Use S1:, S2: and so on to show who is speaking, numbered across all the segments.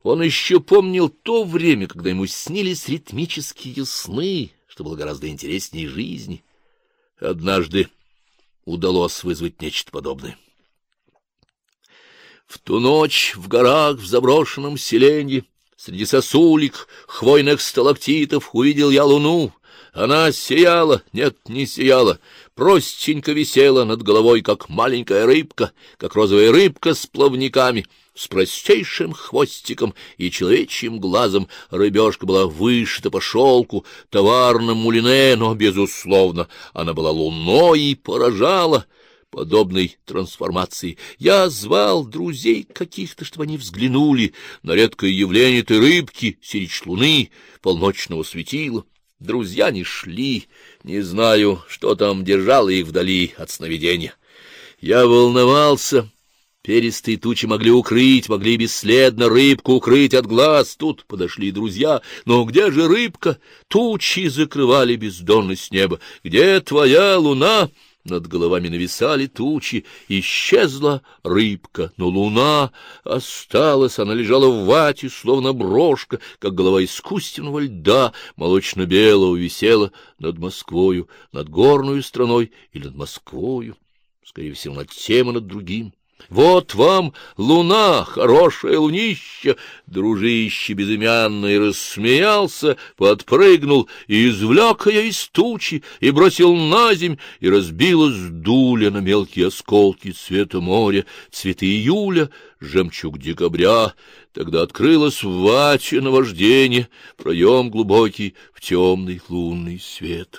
S1: Он еще помнил то время, когда ему снились ритмические сны, что было гораздо интереснее жизни. Однажды удалось вызвать нечто подобное. В ту ночь в горах, в заброшенном селенье, среди сосулек, хвойных сталактитов увидел я луну. Она сияла, нет, не сияла, простенько висела над головой, как маленькая рыбка, как розовая рыбка с плавниками, с простейшим хвостиком и человечьим глазом. Рыбешка была вышита по шелку, товарном мулине, но, безусловно, она была луной и поражала подобной трансформации. Я звал друзей каких-то, чтобы они взглянули на редкое явление этой рыбки, сирич луны, полночного светила. Друзья не шли, не знаю, что там держало их вдали от сновидения. Я волновался. Перистые тучи могли бесследно рыбку укрыть от глаз. Тут подошли друзья. Но где же рыбка? Тучи закрывали бездонность неба. Где твоя луна? Над головами нависали тучи, исчезла рыбка, но луна осталась, она лежала в вате, словно брошка, как голова искусственного льда, молочно-белого висела над Москвою, над горную страной или над Москвою, скорее всего, над тем и над другим. Вот вам луна, хорошая лунища! Дружище безымянный рассмеялся, подпрыгнул и извлек ее из тучи, и бросил на земь, и разбилась дуля на мелкие осколки цвета моря, цветы июля, жемчуг декабря. Тогда открылось в вате наваждение, проем глубокий в темный лунный свет.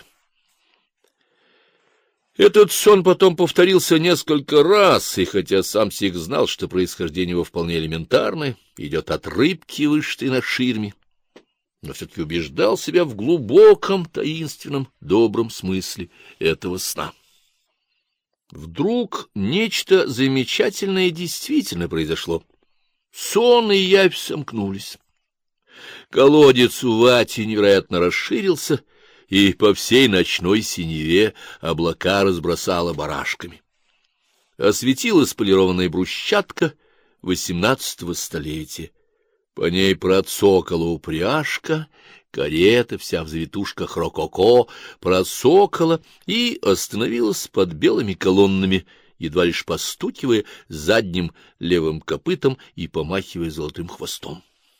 S1: Этот сон потом повторился несколько раз, и хотя Самсик знал, что происхождение его вполне элементарное, идет от рыбки, вышитой на ширме, но все-таки убеждал себя в глубоком, таинственном, добром смысле этого сна. Вдруг нечто замечательное действительно произошло. Сон и явь сомкнулись. Колодец у вати невероятно расширился, и по всей ночной синеве облака разбросало барашками. Осветилась полированная брусчатка XVIII столетия. По ней процокала упряжка, карета, вся в завитушках рококо, процокала и остановилась под белыми колоннами, едва лишь постукивая задним левым копытом и помахивая золотым хвостом.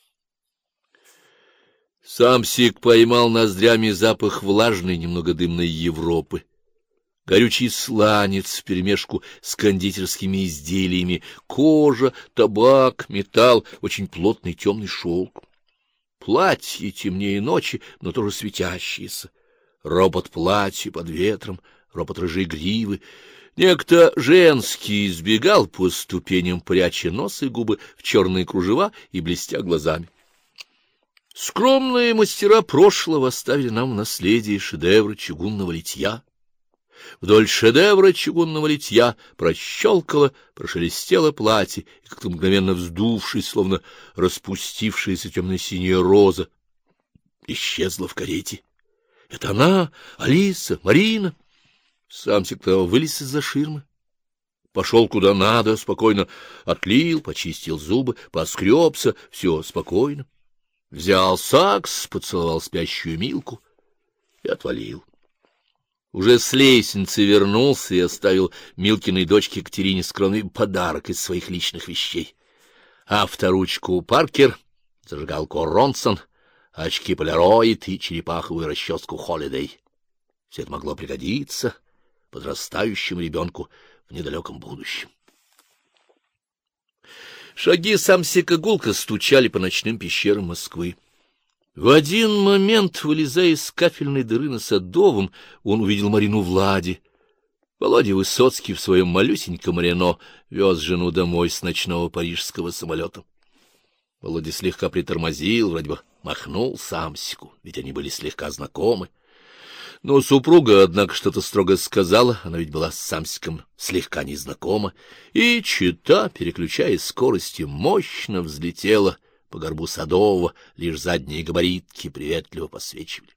S1: Самсик поймал ноздрями запах влажной, немного дымной Европы. Горючий сланец вперемешку с кондитерскими изделиями, кожа, табак, металл, очень плотный темный шелк. Платье темнее ночи, но тоже светящееся. Ропот платья под ветром, ропот рыжей гривы. Некто женский избегал по ступеням, пряча нос и губы в черные кружева и блестя глазами. Скромные мастера прошлого оставили нам в наследие шедевры чугунного литья. Вдоль шедевра чугунного литья прощелкало, прошелестело платье, и как-то мгновенно вздувшись, словно распустившаяся темно-синяя роза, исчезла в карете. Это она, Алиса, Марина. Самсик-то вылез из-за ширмы, пошел куда надо, спокойно отлил, почистил зубы, поскребся, все спокойно. Взял сакс, поцеловал спящую Милку и отвалил. Уже с лестницы вернулся и оставил Милкиной дочке Екатерине скромный подарок из своих личных вещей. Авторучку Паркер, зажигалку Ронсон, очки Полароид и черепаховую расческу Холидей. Все это могло пригодиться подрастающему ребенку в недалеком будущем. Шаги Самсика гулко стучали по ночным пещерам Москвы. В один момент, вылезая из кафельной дыры на Садовом, он увидел Марину в Ладе. Володя Высоцкий в своем малюсеньком Рено вез жену домой с ночного парижского самолета. Володя слегка притормозил, вроде бы махнул Самсику, ведь они были слегка знакомы. Но супруга, однако, что-то строго сказала, она ведь была с Самсиком слегка незнакома, и чета, переключая скорости, мощно взлетела по горбу Садового, лишь задние габаритки приветливо посвечивали.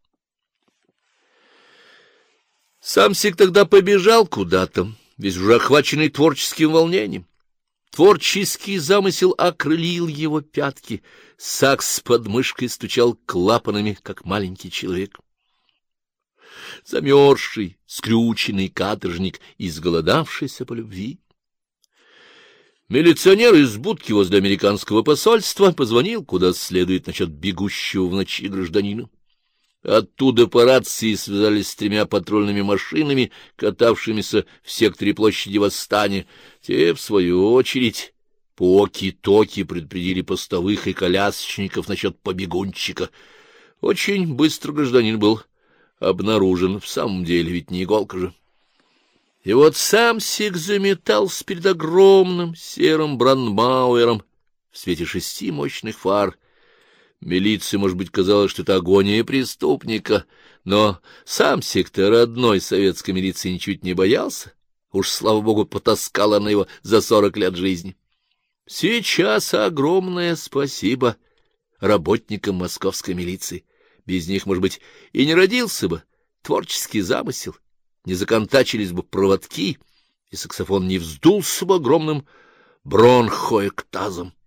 S1: Самсик тогда побежал куда-то, весь уже охваченный творческим волнением. Творческий замысел окрылил его пятки, сакс под мышкой стучал клапанами, как маленький человек. Замерзший, скрюченный каторжник, изголодавшийся по любви. Милиционер из будки возле американского посольства позвонил куда следует насчет бегущего в ночи гражданина. Оттуда по рации связались с 3 патрульными машинами, катавшимися в секторе площади Восстания. Те, в свою очередь, по оки-токи предупредили постовых и колясочников насчет побегунчика. Очень быстро гражданин был обнаружен, в самом деле, ведь не иголка же. И вот Самсик заметался перед огромным серым Брандмауэром в свете 6 мощных фар. Милиции, может быть, казалось, что это агония преступника, но Самсик-то родной советской милиции ничуть не боялся. Уж, слава богу, потаскала она его за 40 лет жизни. Сейчас огромное спасибо работникам московской милиции. Без них, может быть, и не родился бы творческий замысел, не законтачились бы проводки, и саксофон не вздулся бы огромным бронхоэктазом.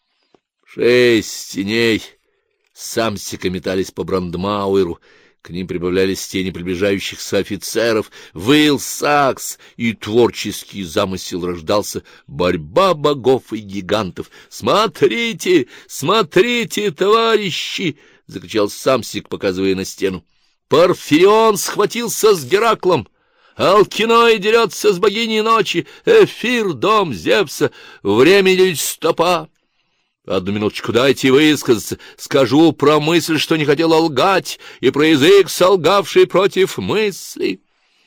S1: 6 теней Самсика метались по Брандмауэру, к ним прибавлялись тени приближающихся офицеров, выл сакс, и творческий замысел рождался. Борьба богов и гигантов. «Смотрите, смотрите, товарищи!» — закричал Самсик, показывая на стену. «Порфирион схватился с Гераклом! Алкиной дерется с богиней ночи! Эфир, дом Зевса! Время делить стопа!» «Одну минуточку дайте высказаться. Скажу про мысль, что не хотела лгать, и про язык, солгавший против мысли».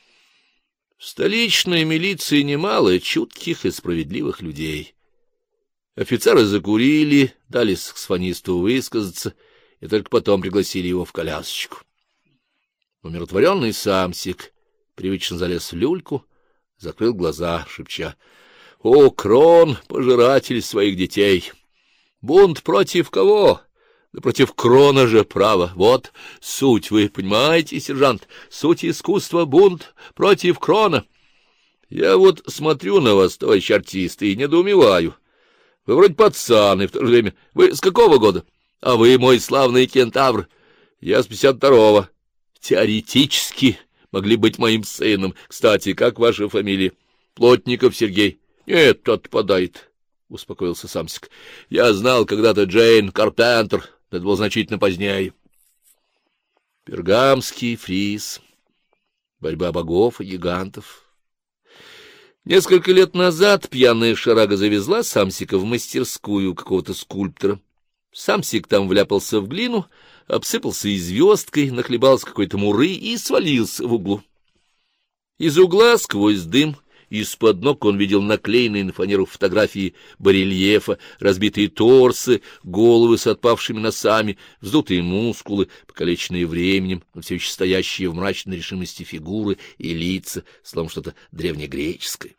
S1: В столичной милиции немало чутких и справедливых людей. Офицеры закурили, дали саксофонисту высказаться, и только потом пригласили его в колясочку. Умиротворенный Самсик привычно залез в люльку, закрыл глаза, шепча: «О, Крон, пожиратель своих детей! Бунт против кого? Да против Крона же, право. Вот суть, вы понимаете, сержант? Суть искусства — бунт против Крона. Я вот смотрю на вас, товарищ артист, и недоумеваю. Вы вроде пацан, и в то же время... Вы с какого года? А вы мой славный кентавр. Я с 52-го. Теоретически могли быть моим сыном. Кстати, как ваша фамилия? Плотников Сергей. Нет, отпадает. — успокоился Самсик. — Я знал когда-то Джейн Карпентер, это было значительно позднее. Пергамский фриз. Борьба богов и гигантов. Несколько лет назад пьяная шарага завезла Самсика в мастерскую какого-то скульптора. Самсик там вляпался в глину, обсыпался и звездкой, нахлебался какой-то муры и свалился в углу. Из угла сквозь дым из-под ног он видел наклеенные на фанеру фотографии барельефа, разбитые торсы, головы с отпавшими носами, вздутые мускулы, покалеченные временем, но все еще стоящие в мрачной решимости фигуры и лица, словно что-то древнегреческое.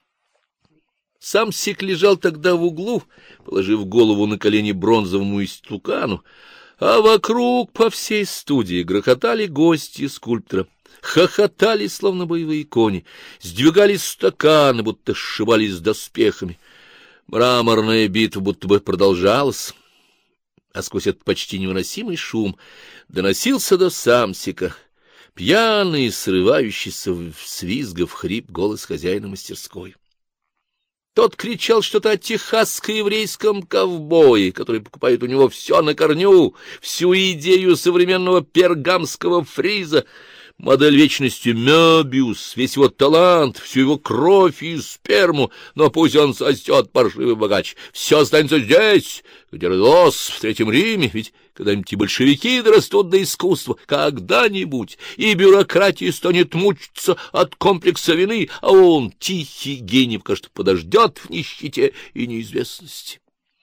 S1: Самсик лежал тогда в углу, положив голову на колени бронзовому истукану, а вокруг по всей студии грохотали гости скульптора. Хохотали, словно боевые кони, сдвигали стаканы, будто сшибались с доспехами. Мраморная битва будто бы продолжалась, а сквозь этот почти невыносимый шум доносился до Самсика пьяный, срывающийся с визгов хрип голос хозяина мастерской. Тот кричал что-то о техасско-еврейском ковбое, который покупает у него все на корню, всю идею современного пергамского фриза, модель вечности Мёбиус, весь его талант, всю его кровь и сперму, но пусть он сосет, паршивый богач. Все останется здесь, где рос, в Третьем Риме, ведь когда-нибудь и большевики дорастут до искусства, когда-нибудь, и бюрократия станет мучиться от комплекса вины, а он, тихий гений, пока что подождет в нищете и неизвестности.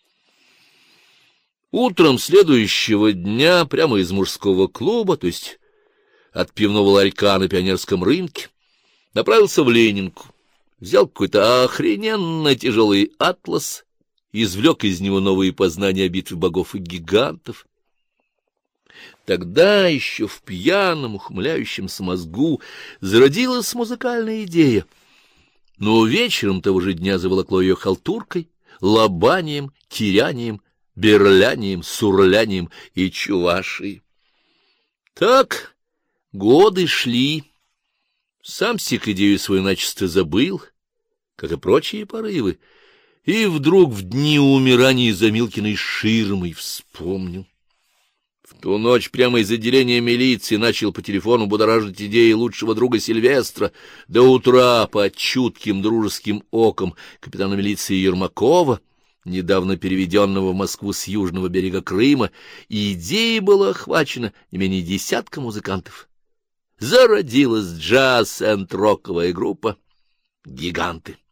S1: Утром следующего дня прямо из мужского клуба, то есть от пивного ларька на Пионерском рынке, направился в Ленинку, взял какой-то охрененно тяжелый атлас, извлек из него новые познания о битве богов и гигантов. Тогда еще в пьяном, ухмыляющемся мозгу зародилась музыкальная идея. но вечером того же дня заволокло ее халтуркой, лобанием, кирянием, берлянием, сурлянием и чувашей. Так годы шли. Сам Сик идею свою начисто забыл, как и прочие порывы, и вдруг в дни умирания за Милкиной ширмой вспомнил. В ту ночь прямо из отделения милиции начал по телефону будоражить идеи лучшего друга Сильвестра. До утра под чутким дружеским оком капитана милиции Ермакова, недавно переведенного в Москву с южного берега Крыма, идеей была охвачена не менее десятка музыкантов. Зародилась джаз-энд-роковая группа «Гиганты».